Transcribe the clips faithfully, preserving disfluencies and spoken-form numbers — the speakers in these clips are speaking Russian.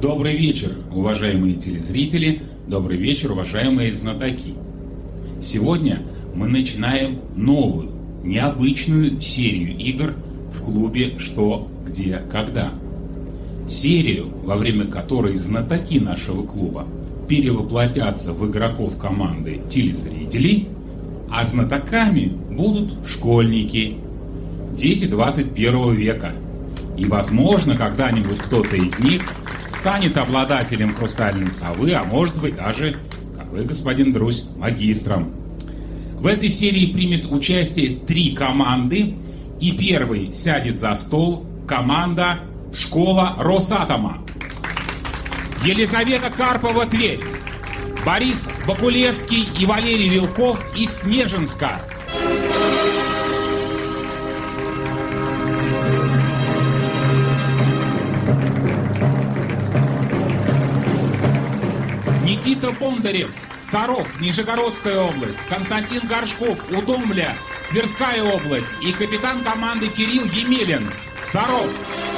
Добрый вечер, уважаемые телезрители, добрый вечер, уважаемые знатоки. Сегодня мы начинаем новую, необычную серию игр в клубе «Что, где, когда». Серию, во время которой знатоки нашего клуба перевоплотятся в игроков команды телезрителей, а знатоками будут школьники, дети двадцать первого века. И, возможно, когда-нибудь кто-то из них станет обладателем хрустальной совы, а может быть даже, как вы, господин Друзь, магистром. В этой серии примет участие три команды, и первый сядет за стол команда «Школа Росатома». Елизавета Карпова, Тверь. Борис Бакулевский и Валерий Вилков из Снежинска. Никита Бондарев, Саров, Нижегородская область, Константин Горшков, Удомля, Тверская область и капитан команды Кирилл Емелин, Саров.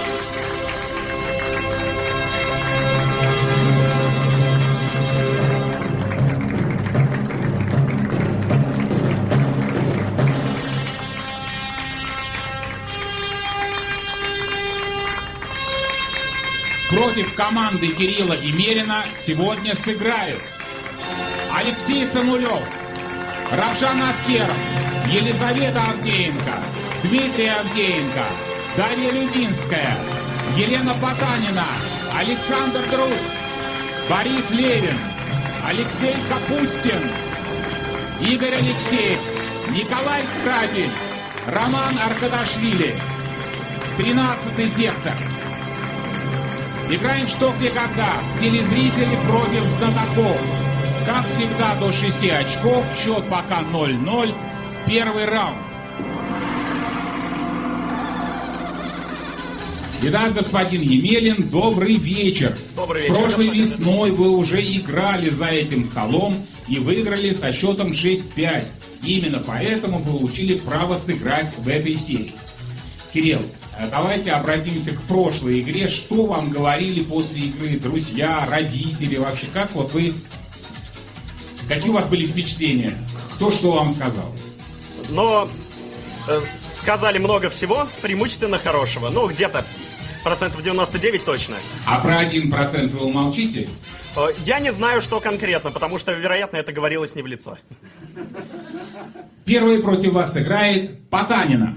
Против команды Кирилла Емелина сегодня сыграют Алексей Самулев, Равшан Аскеров, Елизавета Авдеенко, Дмитрий Авдеенко, Дарья Людинская, Елена Потанина, Александр Друзь, Борис Левин, Алексей Капустин, Игорь Алексеев, Николай Крапель, Роман Аркадашвили. тринадцатый сектор. Играем «Что, где, когда». Телезрители против знатоков. Как всегда, до шести очков. Счет пока ноль ноль. Первый раунд. Итак, господин Емелин, добрый вечер. Добрый вечер. Прошлой весной вы уже играли за этим столом и выиграли со счетом шесть пять. Именно поэтому получили право сыграть в этой серии. Кирилл, давайте обратимся к прошлой игре. Что вам говорили после игры друзья, родители, вообще? Как вот вы... Какие у вас были впечатления? Кто что вам сказал? Но э, сказали много всего, преимущественно хорошего. Ну, где-то процентов девяносто девять точно. А про один процент вы умолчите? Э, я не знаю, что конкретно, потому что, вероятно, это говорилось не в лицо. Первый против вас играет Потанина.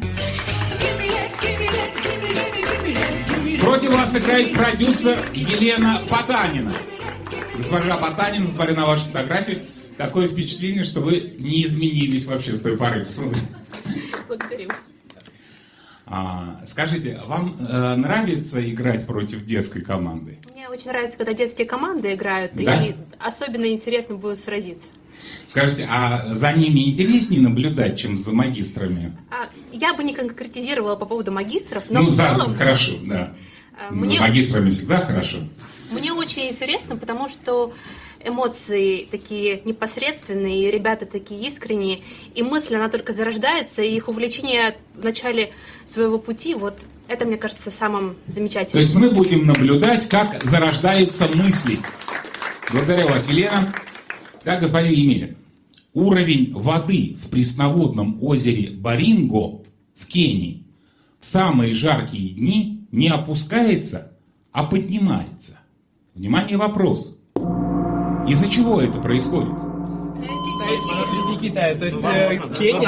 Против вас играет продюсер Елена Потанина. Госпожа Потанина, смотря на вашу фотографию, такое впечатление, что вы не изменились вообще с той поры. Благодарю. А, скажите, вам э, нравится играть против детской команды? Мне очень нравится, когда детские команды играют, да? И особенно интересно будет сразиться. Скажите, а за ними интереснее наблюдать, чем за магистрами? А, я бы не конкретизировала по поводу магистров, но ну, в за, целом... хорошо, да. Мне, за магистрами всегда хорошо. Мне очень интересно, потому что эмоции такие непосредственные, и ребята такие искренние, и мысль, она только зарождается, и их увлечение в начале своего пути, вот это, мне кажется, самым замечательным. То есть мы будем наблюдать, как зарождаются мысли. Благодарю вас, Елена. Так, господин Емелин, уровень воды в пресноводном озере Баринго в Кении в самые жаркие дни не опускается, а поднимается. Внимание, вопрос. Из-за чего это происходит? Не Китая, то есть э, Кения,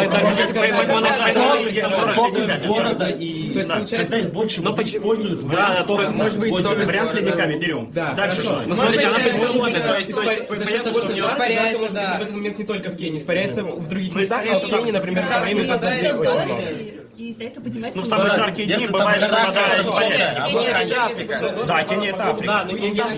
это фокус города и... То есть получается... больше воды используют вариант с ледниками берем. Дальше что? Ну, смотрите, она испаряется в этот момент не только в Кении, испаряется в других местах, а в Кении, например, во время дождей очень много. И из-за этого поднимается... Ну, в самые жаркие дни бывает, что вода испаряется. Кения это же Африка. Да, Кения это Африка.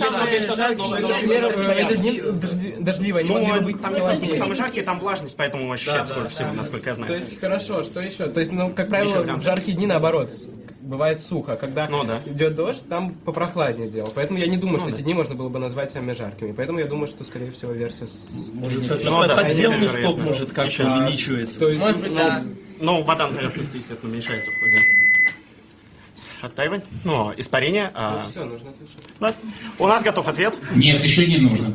Это дни дождливые, они могли бы быть там не важнее. Самые жаркие, там влажность, поэтому ощущается больше всего, насколько я знаю. То есть, хорошо, что еще? То есть, ну, как правило, в жаркие дни наоборот. Бывает сухо. Когда ну, да. идет дождь, там попрохладнее дело. Поэтому я не думаю, ну, что да. эти дни можно было бы назвать самыми жаркими. Поэтому я думаю, что, скорее всего, версия... Может, ну, да, подземный сток может как-то увеличивается. То есть, может быть, да. Ну, вода на поверхности, естественно, уменьшается в ходе. оттаивание, ну, испарение. А... Ну, все, нужно отвечать. Да. У нас готов ответ. Нет, еще не нужно.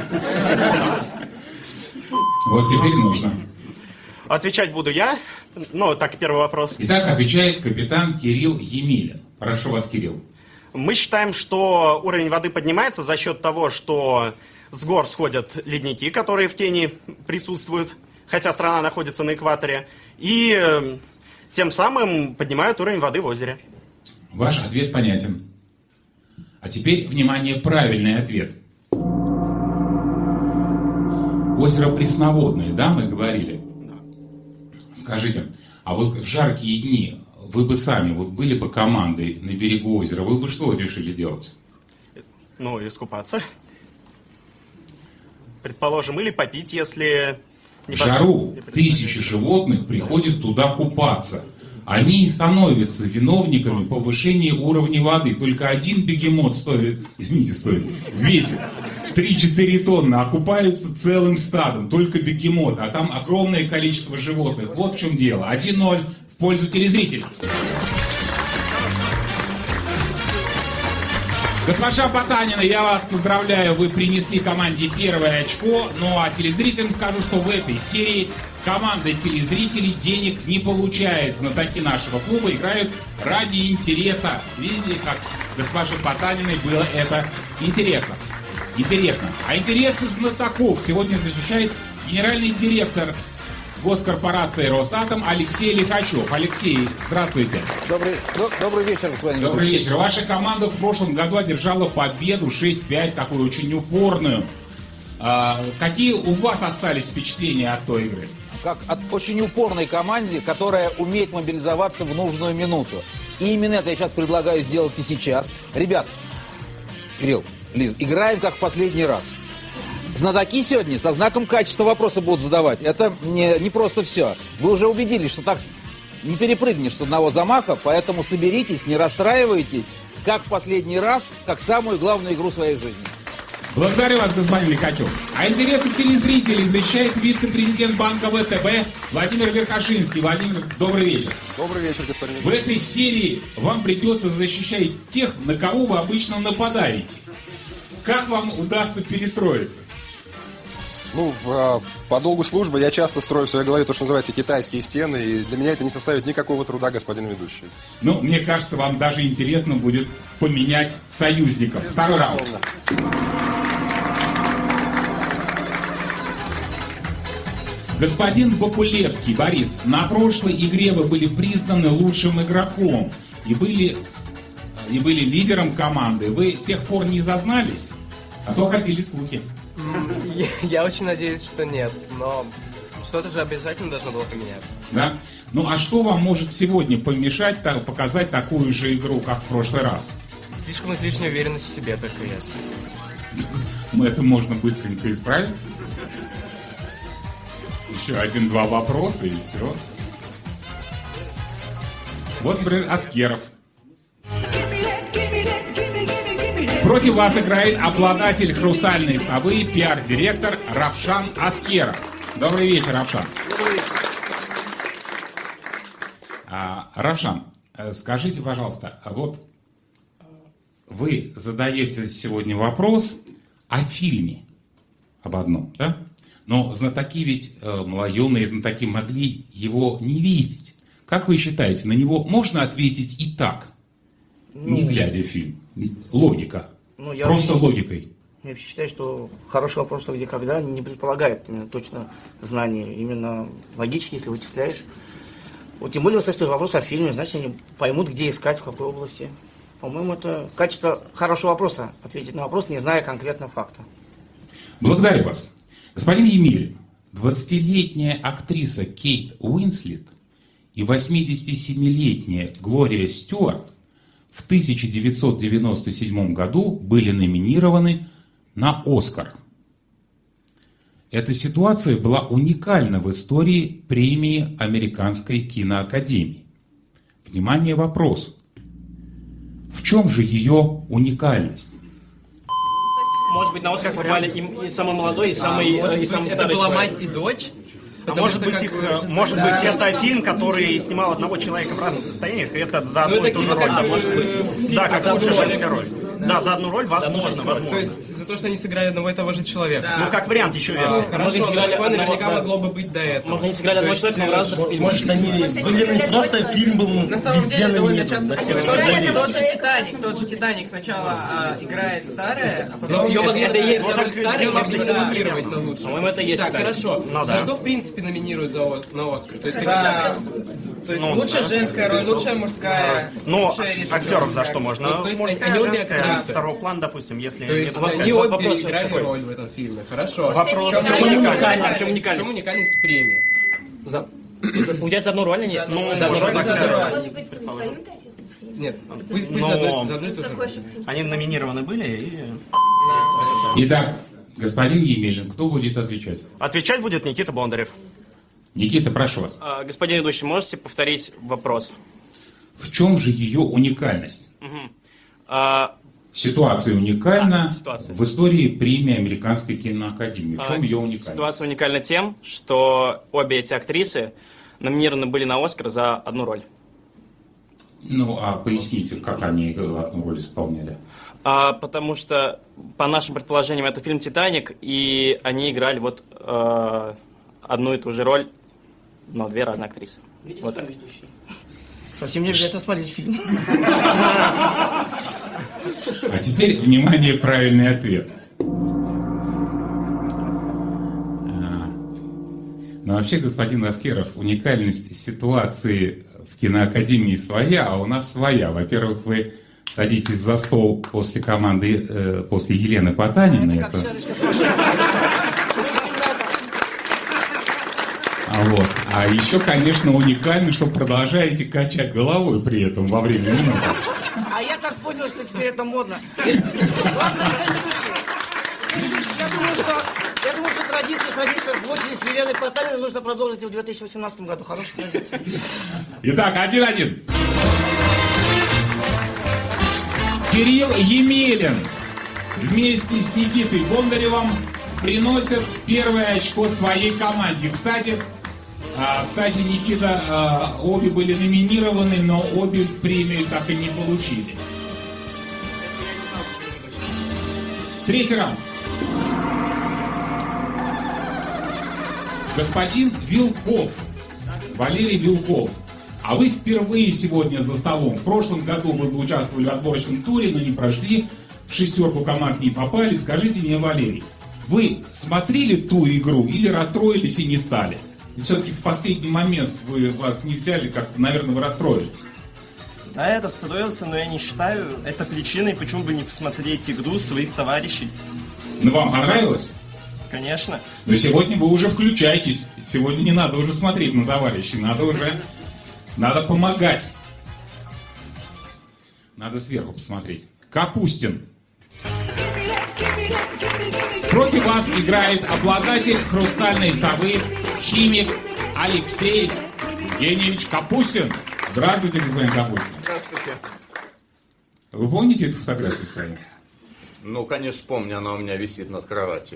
Вот теперь нужно. Отвечать буду я. Ну, так, первый вопрос. Итак, отвечает капитан Кирилл Емелин. Прошу вас, Кирилл. Мы считаем, что уровень воды поднимается за счет того, что с гор сходят ледники, которые в тени присутствуют, хотя страна находится на экваторе, и э, тем самым поднимают уровень воды в озере. Ваш ответ понятен. А теперь, внимание, правильный ответ. Озеро пресноводное, да, мы говорили? Скажите, а вот в жаркие дни вы бы сами, вот были бы командой на берегу озера, вы бы что решили делать? Ну, искупаться. Предположим, или попить, если... В жару тысячи животных приходят туда купаться. Они и становятся виновниками повышения уровня воды. Только один бегемот стоит, извините, стоит, весит три-четыре тонны, а купаются целым стадом. Только бегемот, а там огромное количество животных. Вот в чем дело. один ноль в пользу телезрителей. Госпожа Потанина, я вас поздравляю, вы принесли команде первое очко. Ну а телезрителям скажу, что в этой серии команда телезрителей денег не получает. Знатоки нашего клуба играют ради интереса. Видели, как госпоже Потаниной было это интересно? Интересно. А интересы знатоков сегодня защищает генеральный директор госкорпорации «Росатом» Алексей Лихачев. Алексей, здравствуйте. Добрый, до, добрый вечер, господин. Добрый вечер. Ваша команда в прошлом году одержала победу шесть пять, такую очень упорную. А, какие у вас остались впечатления от той игры? Как от очень упорной команды, которая умеет мобилизоваться в нужную минуту. И именно это я сейчас предлагаю сделать и сейчас. Ребят, Кирилл, Лиз, играем как в последний раз. Знатоки сегодня со знаком качества вопросы будут задавать. Это не, не просто все. Вы уже убедились, что так не перепрыгнешь с одного замаха, поэтому соберитесь, не расстраивайтесь, как в последний раз, как самую главную игру своей жизни. Благодарю вас, господин Лихачев. А интересы телезрителей защищает вице-президент банка ВТБ Владимир Верхошинский. Владимир, добрый вечер. Добрый вечер, господин. В этой серии вам придется защищать тех, на кого вы обычно нападаете. Как вам удастся перестроиться? Ну, по долгу службы я часто строю в своей голове то, что называется китайские стены, и для меня это не составит никакого труда, господин ведущий. Ну, мне кажется, вам даже интересно будет поменять союзников. Второй раунд. Господин Бакулевский, Борис, на прошлой игре вы были признаны лучшим игроком и были, и были лидером команды. Вы с тех пор не зазнались? А то ходили слухи. Я, я очень надеюсь, что нет, но что-то же обязательно должно было поменяться. Да? Ну а что вам может сегодня помешать так, показать такую же игру, как в прошлый раз? Слишком излишняя уверенность в себе, только ясно. Мы это можно быстренько исправить. Еще один-два вопроса и все. Вот, например, Аскеров. Против вас играет обладатель «Хрустальной совы», пиар-директор Равшан Аскеров. Добрый вечер, Равшан. Добрый вечер. А, Равшан, скажите, пожалуйста, вот вы задаете сегодня вопрос о фильме, об одном, да? Но знатоки ведь, малоюные знатоки, могли его не видеть. Как вы считаете, на него можно ответить и так, ну, не глядя в фильм? Логика. Ну, я Просто вообще, логикой. Я вообще считаю, что хороший вопрос, что где когда, не предполагает именно точно знание. Именно логически, если вычисляешь. Вот тем более, что вопрос о фильме, значит, они поймут, где искать, в какой области. По-моему, это качество хорошего вопроса, ответить на вопрос, не зная конкретного факта. Благодарю вас. Господин Емелин, двадцатилетняя актриса Кейт Уинслет и восьмидесятисемилетняя Глория Стюарт в тысяча девятьсот девяносто седьмом году были номинированы на «Оскар». Эта ситуация была уникальна в истории премии Американской киноакадемии. Внимание, вопрос. В чем же ее уникальность? Может быть, на «Оскар» попали и, и самый молодой, и самый, а, и самый быть, старый это была человек. мать и дочь? А может быть, их, может быть, это фильм, который снимал одного человека в разных состояниях, и это за одну ну, и ту же роль, как может быть. Да, как лучшая женская роль. Да, за одну роль, возможно, возможно. То есть за то, что они сыграли одного и того же человека. Ну, как вариант еще версии. А, хорошо, но такое наверняка могло бы быть до этого. Может, они сыграли одного человека, но в разных фильмах. Может, они были просто фильм был везде номинирован. Тот же «Титаник», тот же «Титаник» сначала играет старая, а потом... Ее могли это есть роль старой могли номинировать на лучшую. По-моему, это есть. Так, хорошо. За что, в принципе, номинируют на Оскар? То есть лучшая женская роль, лучшая мужская. Ну, актеров за что можно? Мужская, женская, второй план, допустим, если... То есть они обе играли роль в этом фильме. Хорошо. Вопрос, в чем уникальность? В чем уникальность премии? За, за, получается, одну роль они? Ну, за одну роль. Может быть, Нет, пусть, пусть за одну, за одну и ту же роль. Они номинированы были и... Итак, господин Емелин, кто будет отвечать? Отвечать будет Никита Бондарев. Никита, прошу вас. А, господин ведущий, можете повторить вопрос? В чем же ее уникальность? Угу. А, Ситуация уникальна а, ситуация. в истории премии Американской киноакадемии. В чем а, ее уникальность? Ситуация уникальна тем, что обе эти актрисы номинированы были на Оскар за одну роль. Ну, а поясните, как они одну роль исполняли? А, потому что, по нашим предположениям, это фильм «Титаник», и они играли вот э, одну и ту же роль, но две разные актрисы. Видите, вот так. Совсем не обязательно смотреть фильм. А теперь, внимание, правильный ответ. Но вообще, господин Аскеров, уникальность ситуации в киноакадемии своя, а у нас своя. Во-первых, вы садитесь за стол после команды, э, после Елены Потаниной. Это... А, вот. А еще, конечно, уникально, что продолжаете качать головой при этом во время минуты. А я так понял, что теперь это модно. Ладно, я думаю, что, я думаю, что традицию садиться в очередь с Еленой Потаниной нужно продолжить и в две тысячи восемнадцатом году. Хорошая традиция. Итак, один-один. Кирилл Емелин вместе с Никитой Бондаревым приносят первое очко своей команде. Кстати, а, кстати, Никита, а, обе были номинированы, но обе премию так и не получили. Третий раунд. Господин Вилков, Валерий Вилков, а вы впервые сегодня за столом. В прошлом году вы бы участвовали в отборочном туре, но не прошли, в шестерку команд не попали. Скажите мне, Валерий, вы смотрели ту игру или расстроились и не стали? И все-таки в последний момент вы вас не взяли, как-то, наверное, вы расстроились. Да, я расстроился, но я не считаю это причиной, почему бы не посмотреть игру своих товарищей. Ну, вам понравилось? Конечно. Но сегодня вы уже включаетесь. Сегодня не надо уже смотреть на товарищей, надо уже... Надо помогать. Надо сверху посмотреть. Капустин. Против вас играет обладатель хрустальной совы, химик Алексей Евгеньевич Капустин. Здравствуйте, господин Капустин. Здравствуйте. Вы помните эту фотографию свою? Ну, конечно, помню, она у меня висит над кроватью.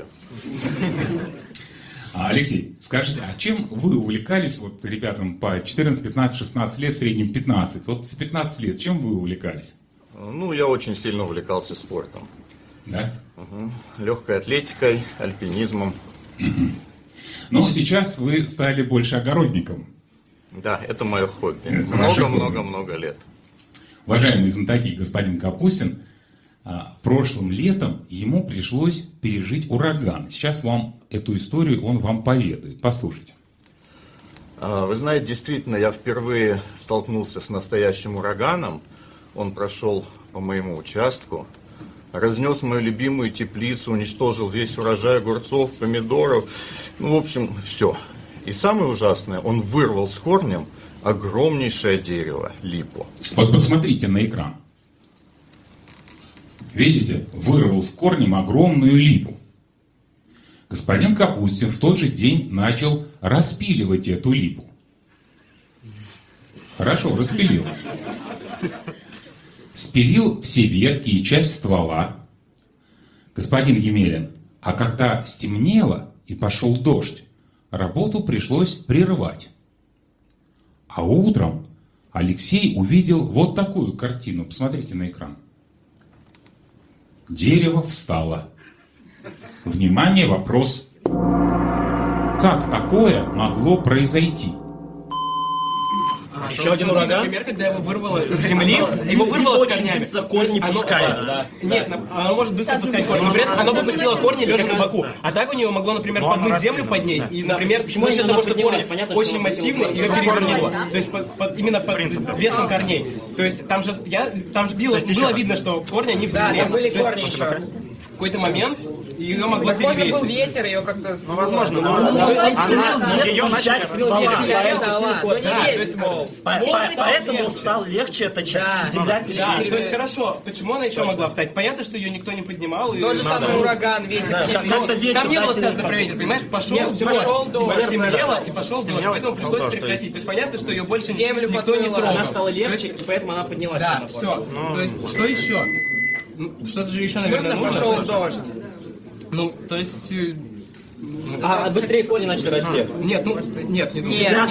Алексей, скажите, а чем вы увлекались, вот ребятам по четырнадцать, пятнадцать, шестнадцать лет, в среднем пятнадцать, вот в пятнадцать лет, чем вы увлекались? Ну, я очень сильно увлекался спортом. Да? Угу. Легкой атлетикой, альпинизмом. Угу. Но сейчас вы стали больше огородником. Да, это мое хобби. Много-много-много лет. Уважаемый знатоки, господин Капустин, прошлым летом ему пришлось пережить ураган. Сейчас вам эту историю он вам поведает. Послушайте. Вы знаете, действительно, я впервые столкнулся с настоящим ураганом. Он прошел по моему участку, разнес мою любимую теплицу, уничтожил весь урожай огурцов, помидоров. Ну, в общем, все. И самое ужасное, он вырвал с корнем огромнейшее дерево, липу. Вот посмотрите на экран. Видите, вырвал с корнем огромную липу. Господин Капустин в тот же день начал распиливать эту липу. Хорошо, распилил. Спилил все ветки и часть ствола. Господин Емелин, а когда стемнело и пошел дождь, работу пришлось прервать. А утром Алексей увидел вот такую картину. Посмотрите на экран. Дерево встало. Внимание, вопрос. Как такое могло произойти? Еще один ураган? Например, когда его вырвало с земли, его вырвало с корнями. Корни пускает. Да. Нет, оно может быстро пускать корни. Но при этом оно попустило корни лежа на боку. А так у него могло, например, подмыть землю под ней. И, например, почему за счет того, что корень очень массивный, ее перевернуло. То есть именно под весом корней. То есть там же там же было видно, что корни они в земле. Да, были корни еще. В какой-то момент ее могло возможно, перевесить. был ветер, ее как-то... Ну, возможно, но она ее начали стола. Ну, не весь пол. Поэтому стал легче эта часть. Земля Да, то есть хорошо. Почему она еще могла встать? Понятно, что ее никто не поднимал. Тот же самый ураган, ветер. Там не было сказано про ветер, понимаешь? Пошел дождь. Темнело и пошел дождь. Поэтому пришлось прекратить. То есть понятно, что ее больше никто не трогал. Она стала легче, и поэтому она поднялась. Да, все. То есть что еще? Что-то же еще, наверное, нужно. Пошел дождь. Ну, то есть... А быстрее корни начали расти? Нет, ну, нет, не Нет,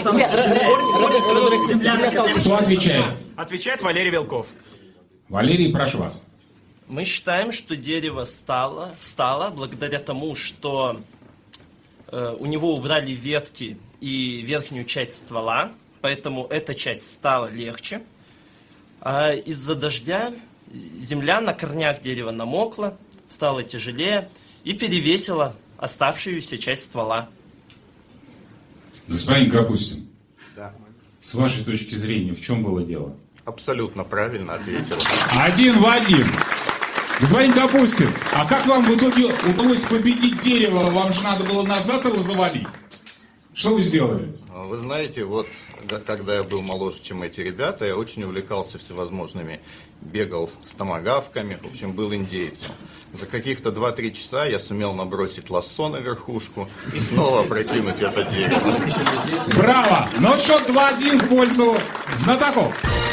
Кто отвечает? Отвечает Валерий Вилков. Валерий, прошу вас. Мы считаем, что дерево стало, встало благодаря тому, что э, у него убрали ветки и верхнюю часть ствола, поэтому эта часть стала легче. А из-за дождя земля на корнях дерева намокла, стала тяжелее и перевесила оставшуюся часть ствола. Господин Капустин, Да. с вашей точки зрения, в чем было дело? Абсолютно правильно ответил. Один в один. Господин Капустин, а как вам в итоге удалось победить дерево? Вам же надо было назад его завалить. Что вы сделали? Вы знаете, вот когда я был моложе, чем эти ребята, я очень увлекался всевозможными, бегал с томагавками, в общем, был индейцем. За каких-то два-три часа я сумел набросить лассо на верхушку и снова опрокинуть это дерево. Браво! Но счет два-один в пользу знатоков.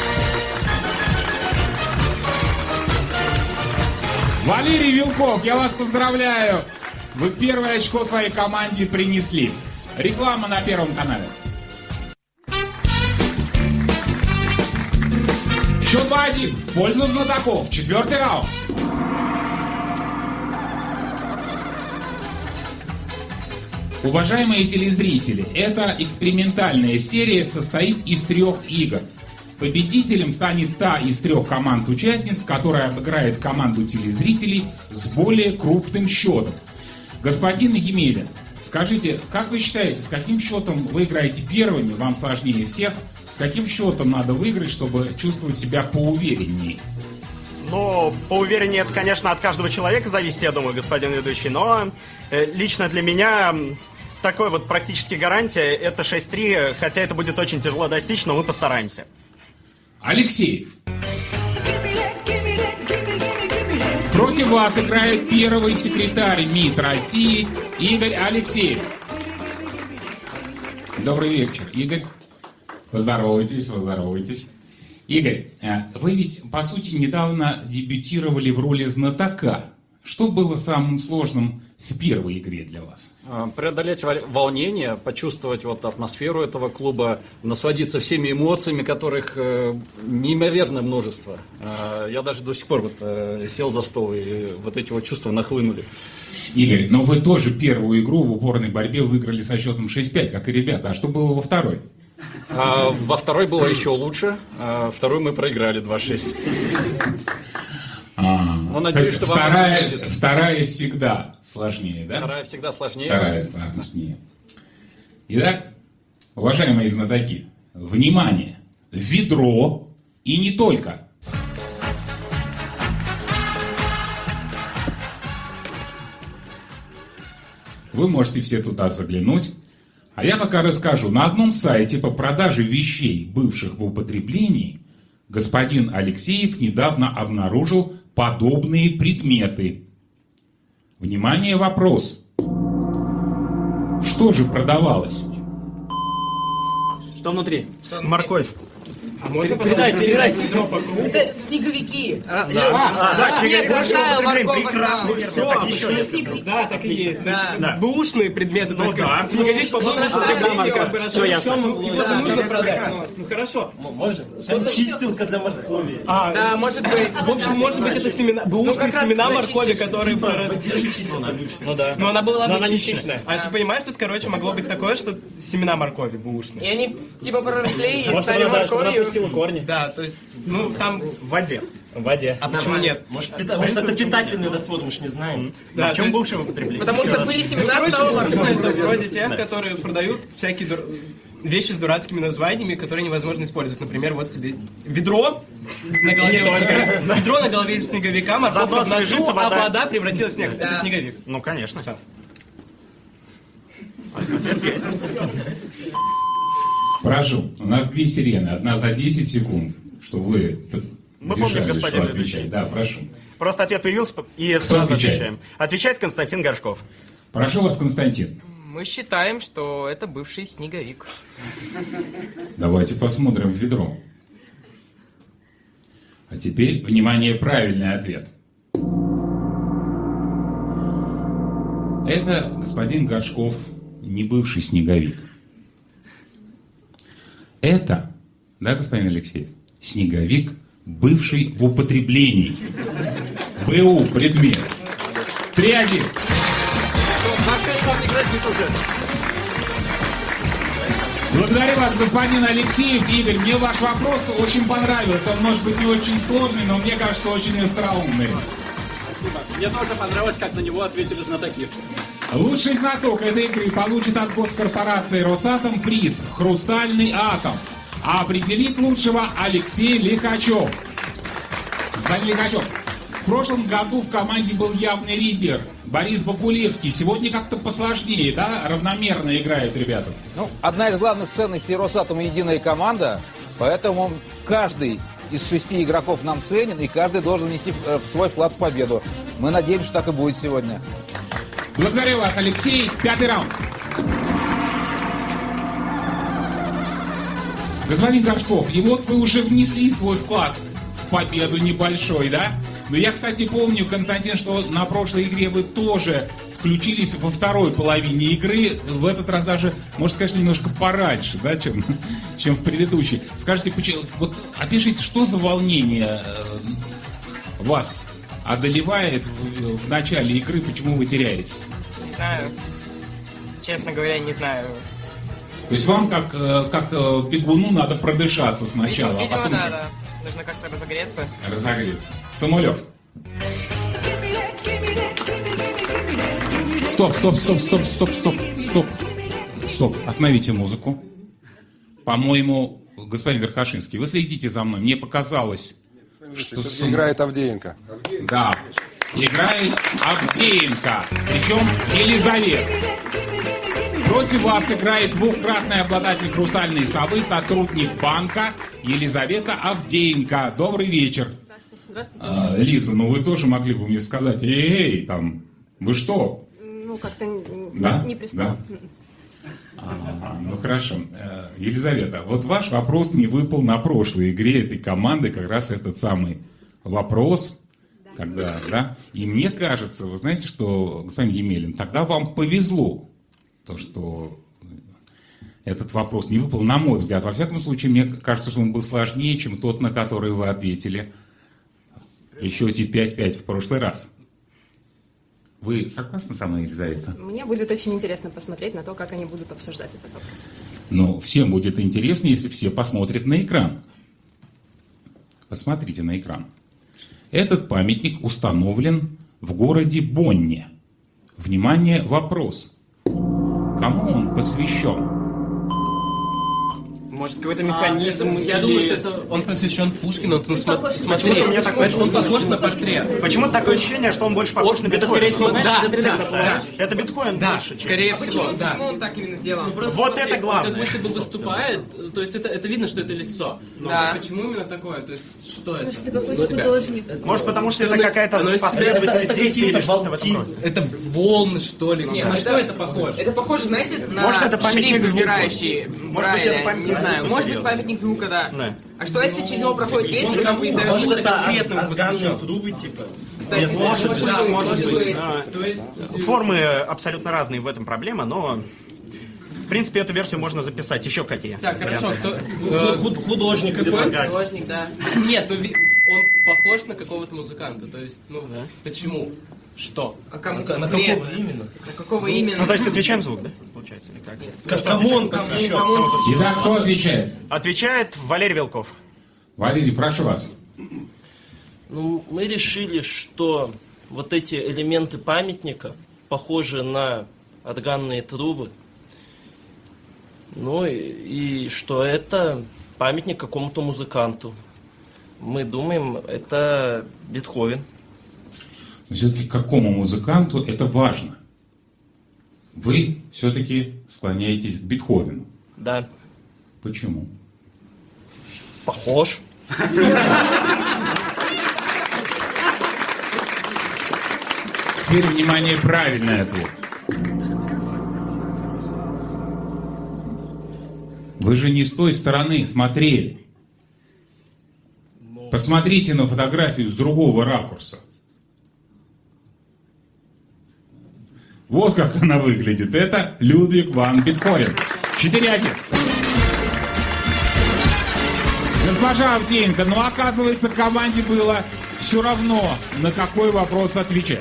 Валерий Вилков, я вас поздравляю. Вы первое очко своей команде принесли. Реклама на Первом канале. Счет два-один в пользу знатоков. Четвертый раунд. Уважаемые телезрители, эта экспериментальная серия состоит из трех игр. Победителем станет та из трех команд-участниц, которая обыграет команду телезрителей с более крупным счетом. Господин Емелин, скажите, как вы считаете, с каким счетом вы играете первыми, вам сложнее всех? С каким счетом надо выиграть, чтобы чувствовать себя поувереннее? Ну, поувереннее это, конечно, от каждого человека зависит, я думаю, господин ведущий, но э, лично для меня такой вот практически гарантия это шесть-три, хотя это будет очень тяжело достичь, но мы постараемся. Алексей. Против вас играет первый секретарь МИД России Игорь Алексеев. Добрый вечер, Игорь. Поздоровайтесь, поздоровайтесь. Игорь, вы ведь, по сути, недавно дебютировали в роли знатока. Что было самым сложным в первой игре для вас? Преодолеть волнение, почувствовать вот атмосферу этого клуба, насладиться всеми эмоциями, которых э, неимоверное множество. Э, я даже до сих пор вот, э, сел за стол, и вот эти вот чувства нахлынули. Игорь, но вы тоже первую игру в упорной борьбе выиграли со счетом шесть-пять, как и ребята. А что было во второй? А, во второй было еще лучше. А, вторую мы проиграли два-шесть. А, Но надеюсь, что вам вторая, вторая всегда сложнее, да? Вторая всегда сложнее. Вторая сложнее. Итак, уважаемые знатоки, внимание! Ведро и не только. Вы можете все туда заглянуть. А я пока расскажу. На одном сайте по продаже вещей, бывших в употреблении, господин Алексеев недавно обнаружил подобные предметы. Внимание, вопрос. Что же продавалось? Что внутри? Морковь. А можно передайте, передайте ведро по кругу? Это снеговики. Да, Лёва, а, да, снег, растаял, морковь прекрасный осталась. так еще Снеговик. Да, так и есть. То есть Да. бэушные предметы. То есть да. как снеговик по Все ясно. Его же нужно продать. Ну хорошо. Там чистилка для моркови. А, Да, может быть. в общем, может быть, это семена, бэушные как раз семена туда моркови, чистишь. которые Ну да. Но она была Но бы она не чищена. чищенная. А ты понимаешь, тут, короче, могло быть такое, что семена моркови И бэушные. они типа проросли и Может, стали она, да, что она морковью. пустила корни Да, то есть, ну, там В воде. в воде. А почему нет? Может, пита- может, это питательный раствор, мы ж не знаем. Да, В чем то есть- бывшее употребление? Потому что были семена, стало Короче, морковью. это вроде тех, которые продают всякие дур- вещи с дурацкими названиями, которые невозможно использовать. Например, вот тебе ведро на голове у снеговика, ведро на голове у снеговика, морковка Заодно в носу, освежится а вода. вода превратилась в снег. Это Да. снеговик. Ну, конечно. Всё. Ответ есть. Прошу, у нас две сирены, одна за десять секунд, чтобы вы Мы решали, помним, господин что отвечать. ведущий. Да, прошу. Просто ответ появился, и сразу отвечает? отвечаем. Отвечает Константин Горшков. Прошу вас, Константин. Мы считаем, что это бывший снеговик. Давайте посмотрим в ведро. А теперь, внимание, правильный ответ. Это, господин Горшков, не бывший снеговик. Это, да, господин Алексеев, снеговик, бывший в употреблении. БУ, предмет. три один. Благодарю вас, господин Алексеев. Игорь, мне ваш вопрос очень понравился. Он может быть не очень сложный, но мне кажется, очень остроумный. Спасибо. Мне тоже понравилось, как на него ответили знатоки. Лучший знаток этой игры получит от госкорпорации «Росатом» приз «Хрустальный атом». А определит лучшего Алексей Лихачев. Господин Лихачев, в прошлом году в команде был явный лидер Борис Бакулевский. Сегодня как-то посложнее, да? Равномерно играют ребята. Ну, одна из главных ценностей Росатома — единая команда, поэтому каждый из шести игроков нам ценен, и каждый должен нести э, свой вклад в победу. Мы надеемся, что так и будет сегодня. Благодарю вас, Алексей. Пятый раунд. Господин Горшков, и вот вы уже внесли свой вклад в победу небольшой, да? Но я, кстати, помню, Константин, что на прошлой игре вы тоже включились во второй половине игры. В этот раз даже, можно сказать, немножко пораньше, да, чем, чем в предыдущей. Скажите, почему, вот опишите, что за волнение э, вас одолевает в, в начале игры, почему вы теряетесь? Не знаю. Честно говоря, не знаю. То есть вам, как, э, как э, бегуну, надо продышаться сначала, Видимо, а видимо, потом да, да. Нужно как-то разогреться. разогреться. Самолев. Стоп, стоп, стоп, стоп, стоп, стоп, стоп. Стоп, остановите музыку. По-моему, господин Верхошинский, вы следите за мной. Мне показалось, что... Все-таки играет Авдеенко. Да, играет Авдеенко. Причем Елизавета. Против вас играет двукратный обладатель «Хрустальной совы», сотрудник банка Елизавета Авдеенко. Добрый вечер. Здравствуйте. А, Лиза, ну вы тоже могли бы мне сказать, эй, эй, там, вы что? Ну, как-то не, Да? не пристал. Да? А, ну хорошо. Э, Елизавета, вот ваш вопрос не выпал на прошлой игре этой команды, как раз этот самый вопрос, да. Когда, да? И мне кажется, вы знаете, что, господин Емелин, тогда вам повезло, то, что этот вопрос не выпал, на мой взгляд. Во всяком случае, мне кажется, что он был сложнее, чем тот, на который вы ответили в счете пять пять в прошлый раз. Вы согласны со мной, Елизавета? Мне будет очень интересно посмотреть на то, как они будут обсуждать этот вопрос. Ну, всем будет интересно, если все посмотрят на экран. Посмотрите на экран. Этот памятник установлен в городе Бонне. Внимание, вопрос. Кому он посвящен? Может, какой-то механизм? А, я или... думаю, что это он посвящен Пушкину. Он см... смотри, у меня такое он похож на портрет. Почему-то такое ощущение, что он больше похож на Это, биткоин? скорее всего, да, это, да, да, да. это биткоин Да, больше. скорее А всего, почему, да. почему он так именно сделан? Вот смотри, это главное. Как будто бы выступает, то есть это, это видно, что это лицо. Но да. Почему именно такое? То есть что это? Может, это какой-то художник. Может, потому что это какая-то последовательность действий или что-то в этом роде. Это волны, что ли? Нет, на это, что это похоже? Это похоже, знаете, на Может, это памятник шрифт, звуку. выбирающий Может быть, это Брайля. памятник Не звуку. знаю, может быть памятник звука, да. А что если через него проходит ветер, и как бы издает звук? Может, это органные трубы, типа? Кстати, может может быть, быть, может быть. То есть... Формы абсолютно разные, в этом проблема, но... В принципе, эту версию можно записать. Еще какие? Так, хорошо. Кто... Художник какой? Художник, да. Нет, ну он похож на какого-то музыканта. То есть, ну, да. Почему? Что? А кому? На, на какого именно? На какого именно? Ну, то есть отвечаем звук, да? Получается, или как? Нет. К кому он посвящен? Итак, кто отвечает? Отвечает Валерий Вилков. Валерий, прошу вас. Ну, мы решили, что вот эти элементы памятника похожи на органные трубы. Ну и, и что это памятник какому-то музыканту. Мы думаем, это Бетховен. Но все-таки какому музыканту это важно? Вы все-таки склоняетесь к Бетховену. Да. Почему? Похож. Теперь, внимание, правильный ответ. Вы же не с той стороны смотрели. Посмотрите на фотографию с другого ракурса. Вот как она выглядит. Это Людвиг ван Бетховен. четыре один. Госпожа Авдеенко, ну оказывается, команде было все равно, на какой вопрос отвечать.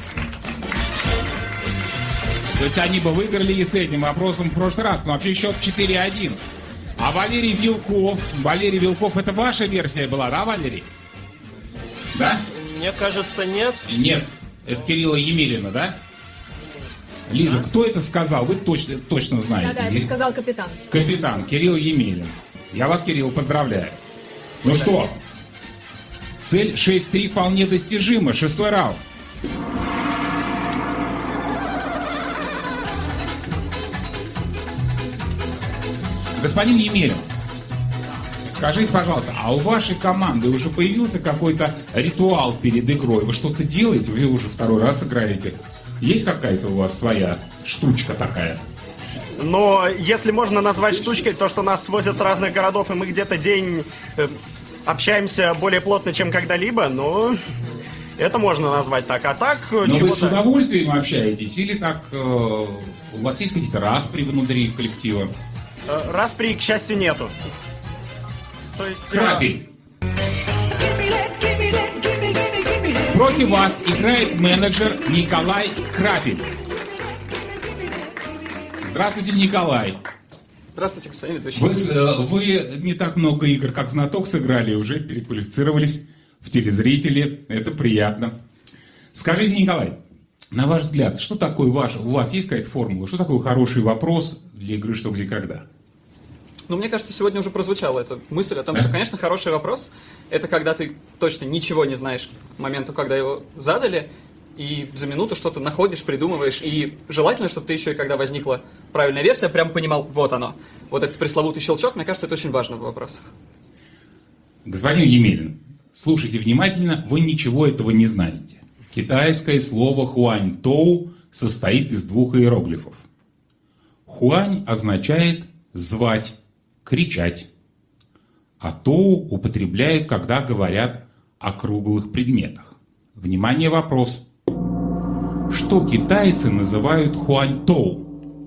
То есть они бы выиграли и с этим вопросом в прошлый раз. Но вообще счет четыре один. А Валерий Вилков, Валерий Вилков, это ваша версия была, да, Валерий? Да? Мне кажется, нет. Нет, это Кирилла Емелина, да? Лиза, да. Кто это сказал? Вы точно, точно знаете. Да, да, это сказал капитан. Капитан Кирилл Емелин. Я вас, Кирилл, поздравляю. Ну что, цель шесть три вполне достижима. Шестой раунд. Господин Емелин, скажите, пожалуйста, а у вашей команды уже появился какой-то ритуал перед игрой? Вы что-то делаете? Вы уже второй раз играете. Есть какая-то у вас своя штучка такая? Но если можно назвать штучкой то, что нас свозят с разных городов, и мы где-то день э, общаемся более плотно, чем когда-либо, но это можно назвать так. А так... Но вы с удовольствием общаетесь? Или так э, у вас есть какие-то распри внутри коллектива? Распри, к счастью, нету. То есть... Крапель. Против вас играет менеджер Николай Крапель. Здравствуйте, Николай. Здравствуйте, господин ведущий. Вы, вы не так много игр, как знаток, сыграли, уже переквалифицировались в телезрители. Это приятно. Скажите, Николай, на ваш взгляд, что такое ваш... У вас есть какая-то формула? Что такое хороший вопрос для игры «Что, где, когда»? Ну, мне кажется, сегодня уже прозвучала эта мысль о том, что, конечно, хороший вопрос – это когда ты точно ничего не знаешь к моменту, когда его задали, и за минуту что-то находишь, придумываешь, и желательно, чтобы ты еще и когда возникла правильная версия, прям понимал, вот оно. Вот этот пресловутый щелчок, мне кажется, это очень важно в вопросах. Господин Емелин, слушайте внимательно, вы ничего этого не знаете. Китайское слово «хуань-тоу» состоит из двух иероглифов. «Хуань» означает «звать», «кричать», а «тоу» употребляют, когда говорят о круглых предметах. Внимание, вопрос. Что китайцы называют «хуань-тоу»?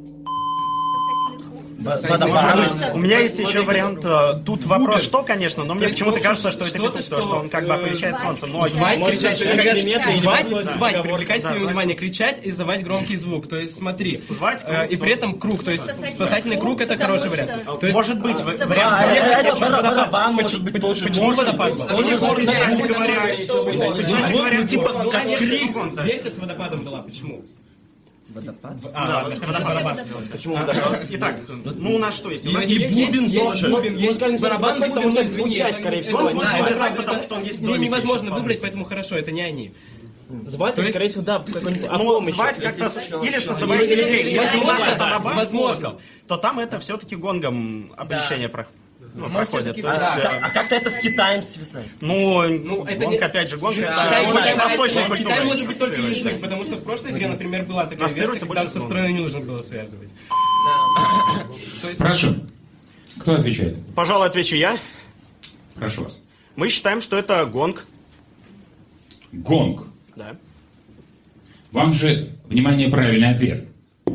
У меня есть еще вариант. Тут вопрос, что, конечно, но мне почему-то кажется, что это петух, что он как бы оповещает солнце. Но звать, кричать, звать, звать, привлекать себе внимание, кричать и издавать громкий звук. То есть смотри, звать и при этом круг, то есть спасательный круг это хороший вариант. Может быть вариант. Может быть тоже. Почему водопад? Тоже горный звук говоря. Ну типа как крик. Версия с водопадом была. Почему? Водопад? А, водопад. Почему водопад? Итак, ну у нас что есть? У нас есть бубен тоже. Есть барабан, потому что звучать, скорее всего. Потому что он есть в домике. Невозможно выбрать, поэтому хорошо, это не они. Звать, есть... скорее всего, да, какой-нибудь о ну, помощи. Звать как-то или созывать людей. Если у вас это рабан, возможно, то там это все-таки гонгом оповещение проходит. Ну, проходит. А, есть, а, а как-то это с Китаем связать? Ну, ну это гонка, не... опять же, гонка, Китай, это Китай, восточная Китай, культура. Китай может быть только язык, потому что в прошлой игре, например, была такая версия, когда со страной не нужно было связывать. Прошу. Кто отвечает? Пожалуй, отвечу я. Прошу вас. Мы считаем, что это гонг. Гонг. Да. Вам же, внимание, правильный ответ.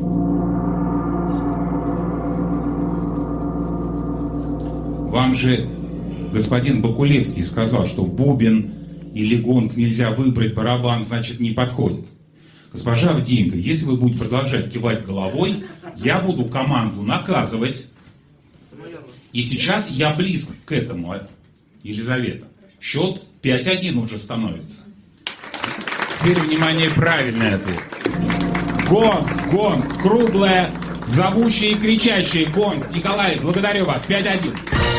Вам же господин Бакулевский сказал, что бубен или гонг нельзя выбрать, барабан, значит, не подходит. Госпожа Авдеенко, если вы будете продолжать кивать головой, я буду команду наказывать. И сейчас я близко к этому, Елизавета. Счет пять один уже становится. Теперь, внимание, правильный ответ. Гонг, гонг, круглая, зовущая и кричащая гонг. Николай, благодарю вас. пять один.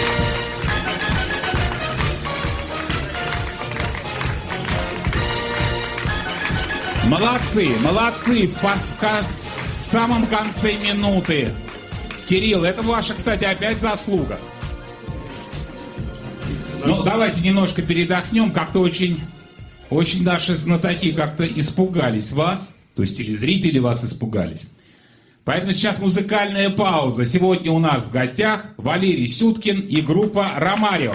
Молодцы, молодцы. В, в, в самом конце минуты. Кирилл, это ваша, кстати, опять заслуга. Ну, давайте немножко передохнем. Как-то очень, очень наши знатоки как-то испугались вас. То есть телезрители вас испугались. Поэтому сейчас музыкальная пауза. Сегодня у нас в гостях Валерий Сюткин и группа «Ромарио».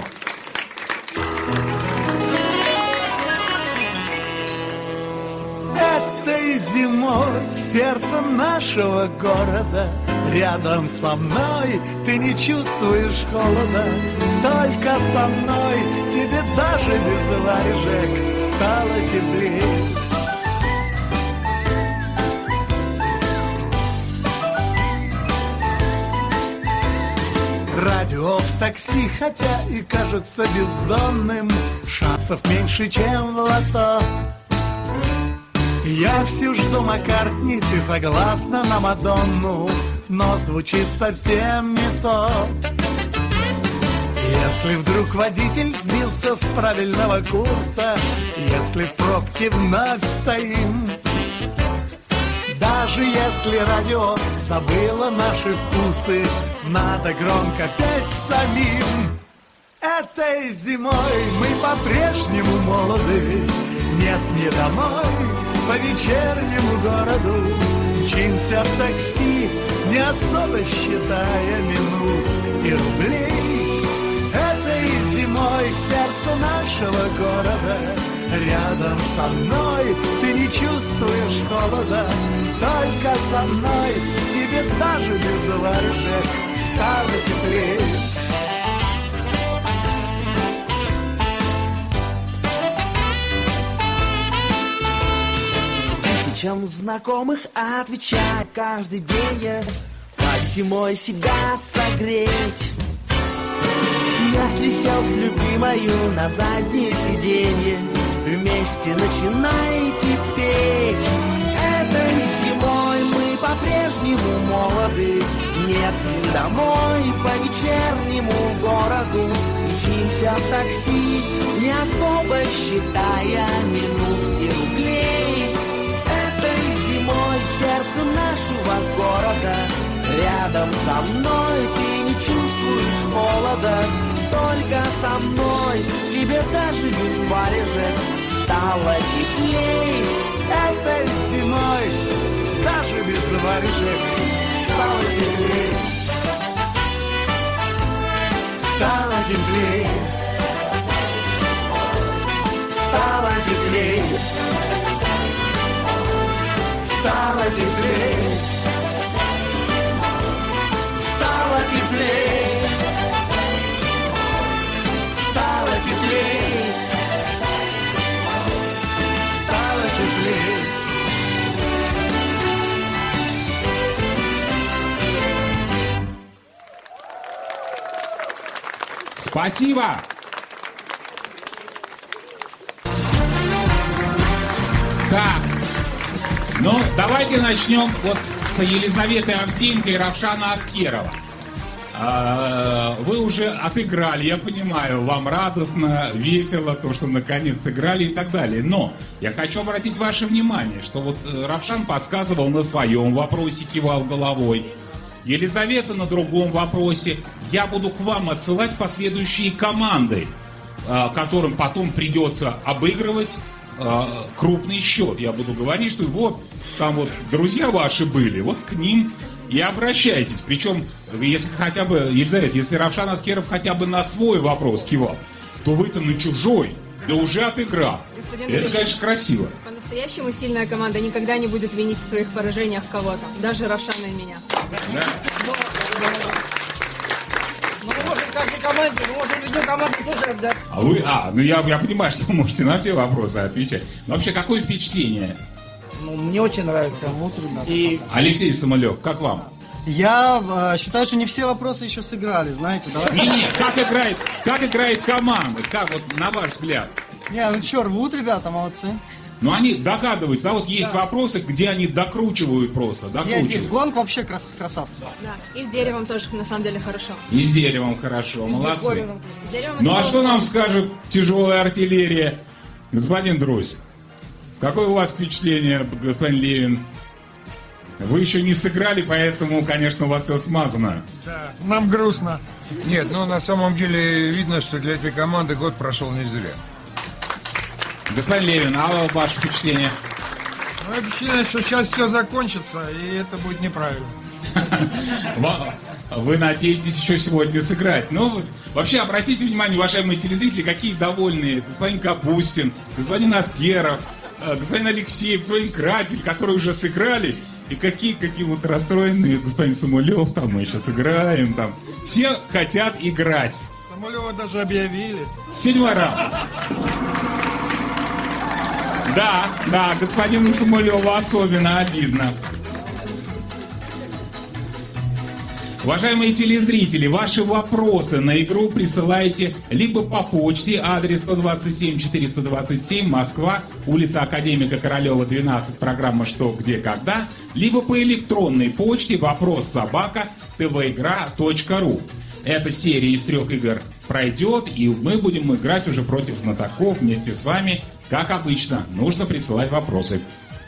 Этой зимой в сердце нашего города рядом со мной ты не чувствуешь холода. Только со мной тебе даже без варежек стало теплее. Радио в такси, хотя и кажется бездонным, шансов меньше, чем в лото. Я все жду Маккартни, ты согласна на Мадонну, но звучит совсем не то. Если вдруг водитель сбился с правильного курса, если в пробке вновь стоим, даже если радио забыло наши вкусы, надо громко петь самим. Этой зимой мы по-прежнему молоды, нет, не домой, по вечернему городу мчимся в такси, не особо считая минут и рублей. Этой зимой в сердце нашего города рядом со мной ты не чувствуешь холода. Только со мной тебе даже без варежек стало теплее. Тысячам знакомых отвечаю каждый день, как зимой себя согреть. Если сел с любимою на заднее сиденье, вместе начинайте петь. Этой зимой мы по-прежнему молоды, нет, домой по вечернему городу мчимся в такси, не особо считая минут и рублей. Этой зимой в сердце нашего города рядом со мной ты не чувствуешь холода. Только со мной тебе даже без варежек стало теплей. Этой зимой даже без варежек стало теплей. Стало теплей. Стало теплей. Стало теплей. Стало теплей. Стало теплей. Стало теплей. Спасибо! Так, ну давайте начнем вот с Елизаветы Авдеенко и Равшана Аскерова. Вы уже отыграли, я понимаю, вам радостно, весело, то, что наконец сыграли и так далее. Но я хочу обратить ваше внимание, что вот Равшан подсказывал на своем вопросе, кивал головой. Елизавета на другом вопросе. Я буду к вам отсылать последующие команды, которым потом придется обыгрывать крупный счет. Я буду говорить, что вот там вот друзья ваши были, вот к ним и обращайтесь. Причем, если хотя бы, Елизавета, если Равшан Аскеров хотя бы на свой вопрос кивал, то вы-то на чужой, да уже отыграл. Господин Это, Ильич, конечно, красиво. По-настоящему сильная команда никогда не будет винить в своих поражениях кого-то, даже Равшана и меня. Да. Ну, мы можем каждой команде, мы можем другим командам тоже отдать. А вы, а, ну я, я понимаю, что вы можете на все вопросы отвечать. Но вообще, какое впечатление? Ну, мне очень нравится мут, ребята. И... Алексей Самолев, как вам? Я э, считаю, что не все вопросы еще сыграли, знаете. Давайте... Не, не, как играет, как играет команда? Как вот на ваш взгляд? Не, ну что, рвут ребята, молодцы. Ну они догадываются, да, вот есть да. вопросы, где они докручивают просто, докручивают. Есть, есть, гонг вообще крас красавцы. Да, и с деревом тоже на самом деле хорошо. И с деревом хорошо, и молодцы. Деревом ну а что нам скажет тяжелая артиллерия? Господин Друзь, какое у вас впечатление, господин Левин? Вы еще не сыграли, поэтому, конечно, у вас все смазано. Да, нам грустно. Нет, ну на самом деле видно, что для этой команды год прошел не зря. Господин Левин, а ваше впечатление? Мое впечатление, что сейчас все закончится, и это будет неправильно. Вы надеетесь еще сегодня сыграть. Ну, вообще, обратите внимание, уважаемые телезрители, какие довольные господин Капустин, господин Аскеров, господин Алексеев, господин Крапель, которые уже сыграли. И какие, какие вот расстроенные, господин Самулев, там мы еще сыграем, там. Все хотят играть. Самулева даже объявили. Седьмой раунд. Да, да, господину Самулеву особенно обидно. Уважаемые телезрители, ваши вопросы на игру присылайте либо по почте, адрес сто двадцать семь четыреста двадцать семь, Москва, улица Академика Королева, двенадцать, программа «Что, где, когда», либо по электронной почте вопрос собака твигра точка ру. Эта серия из трех игр пройдет, и мы будем играть уже против знатоков вместе с вами, как обычно. Нужно присылать вопросы.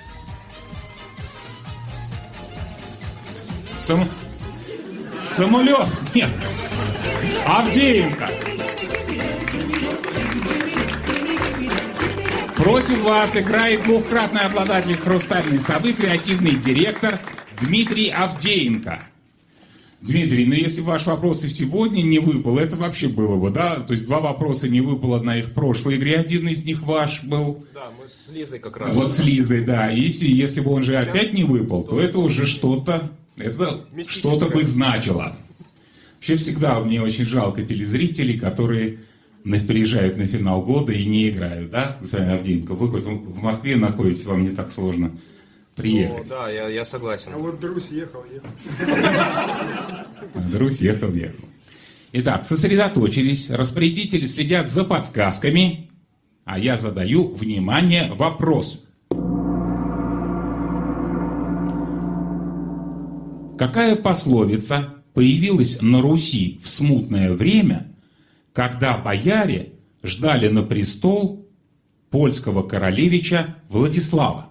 Сам... Самолев? Нет. Авдеенко. Против вас играет двухкратный обладатель «Хрустальной совы», креативный директор Дмитрий Авдеенко. Дмитрий, ну если ваш вопрос и сегодня не выпал, это вообще было бы, да? То есть два вопроса не выпало на их прошлой игре, один из них ваш был. Да, мы с Лизой как раз. Вот с Лизой, да. И если, если бы он же опять не выпал, то это уже что-то, это что-то бы значило. Вообще всегда мне очень жалко телезрителей, которые приезжают на финал года и не играют, да, господин Авдеенко? Вы хоть в Москве находитесь, вам не так сложно приехать. Ну, да, я, я согласен. А вот Друзь ехал, ехал. Друзь ехал, ехал. Итак, сосредоточились, распорядители следят за подсказками, а я задаю, внимание, вопрос. Какая пословица появилась на Руси в смутное время, когда бояре ждали на престол польского королевича Владислава?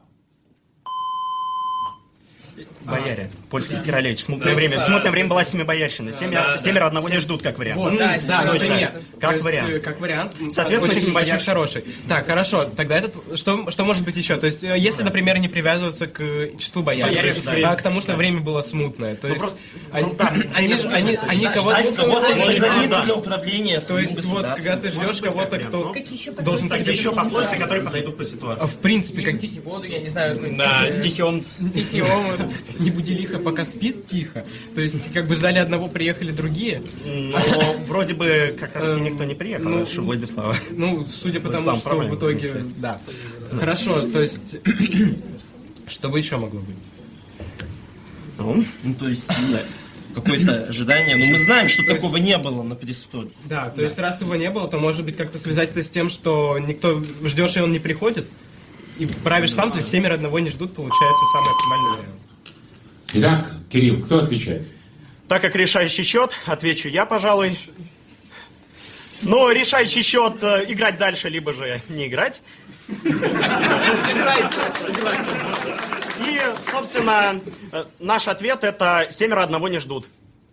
Бояре. Польский королевич. Смутное время. В смутное время была семибоярщина. Семеро, семеро одного не ждут, как вариант. Вот, да, да, точно. Как есть, вариант. Как вариант. Соответственно, очень, семибоярщина. очень хороший. Так, хорошо. Тогда этот, что, что может быть еще? То есть, если, например, не привязываться к числу бояр, а к тому, что время было смутное. То есть, они, они, они, они кого-то... для управления. То есть, вот, когда ты ждешь кого-то, кто должен... Кстати, еще пословицы, которые подойдут по ситуации. В принципе, как... Тите воду, я не знаю... Да, тихий ом. Тихий ом. Не буди лихо, пока спит тихо. То есть, как бы ждали одного, приехали другие. Но вроде бы как раз таки никто не приехал, ну, раньше Владислава. Ну, судя по тому, что в итоге... Да. Хорошо, то есть... Что бы еще могло быть? Ну, то есть... Какое-то ожидание. Но мы знаем, что такого не было на престоле. Да, то есть раз его не было, то может быть как-то связать это с тем, что никто ждешь, и он не приходит. И правишь сам, то есть семеро одного не ждут, получается самый оптимальный вариант. Итак, Кирилл, кто отвечает? Так как решающий счет, отвечу я, пожалуй. Но решающий счет э, играть дальше, либо же не играть. И, собственно, э, наш ответ это семеро одного не ждут.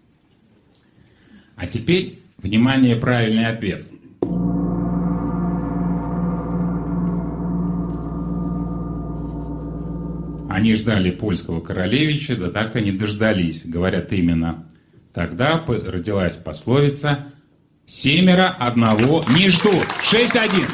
А теперь, внимание, правильный ответ. Они ждали польского королевича, да так и не дождались. Говорят, именно тогда родилась пословица «Семеро одного не ждут». шесть один.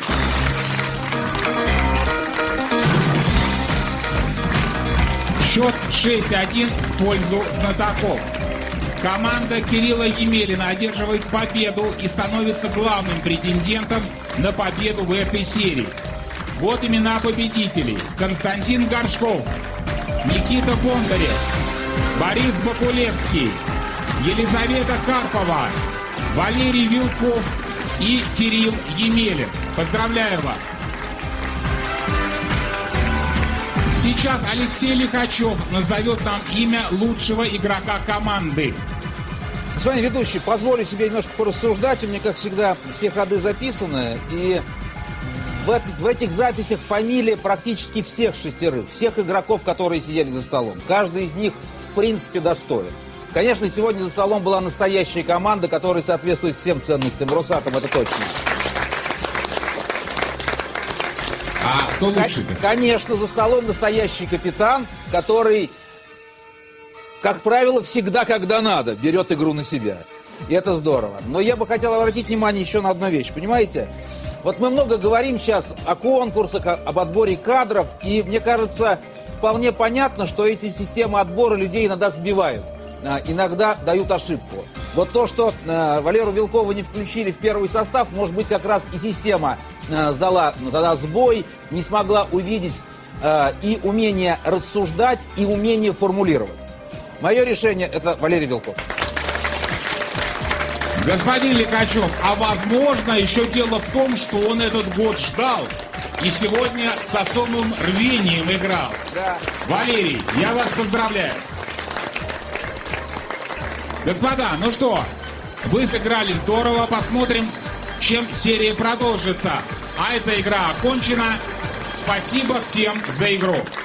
Счет шесть один в пользу знатоков. Команда Кирилла Емелина одерживает победу и становится главным претендентом на победу в этой серии. Вот имена победителей. Константин Горшков, Никита Бондарев, Борис Бакулевский, Елизавета Карпова, Валерий Вилков и Кирилл Емелин. Поздравляю вас! Сейчас Алексей Лихачев назовет нам имя лучшего игрока команды. Господин ведущий, позволю себе немножко порассуждать. У меня, как всегда, все ходы записаны. И в, в этих записях фамилии практически всех шестерых, всех игроков, которые сидели за столом. Каждый из них, в принципе, достоин. Конечно, сегодня за столом была настоящая команда, которая соответствует всем ценностям Росатом, это точно. А кто лучше-то? Конечно, за столом настоящий капитан, который, как правило, всегда, когда надо, берет игру на себя. И это здорово. Но я бы хотел обратить внимание еще на одну вещь. Понимаете? Вот мы много говорим сейчас о конкурсах, об отборе кадров. И мне кажется, вполне понятно, что эти системы отбора людей иногда сбивают. Иногда дают ошибку. Вот то, что э, Валеру Вилкову не включили в первый состав, может быть, как раз и система э, сдала тогда сбой, не смогла увидеть э, и умение рассуждать, и умение формулировать. Мое решение – это Валерий Вилков. Господин Лихачев, а возможно, еще дело в том, что он этот год ждал и сегодня с особым рвением играл. Да. Валерий, я вас поздравляю. Господа, ну что, вы сыграли здорово, посмотрим, чем серия продолжится. А эта игра окончена. Спасибо всем за игру.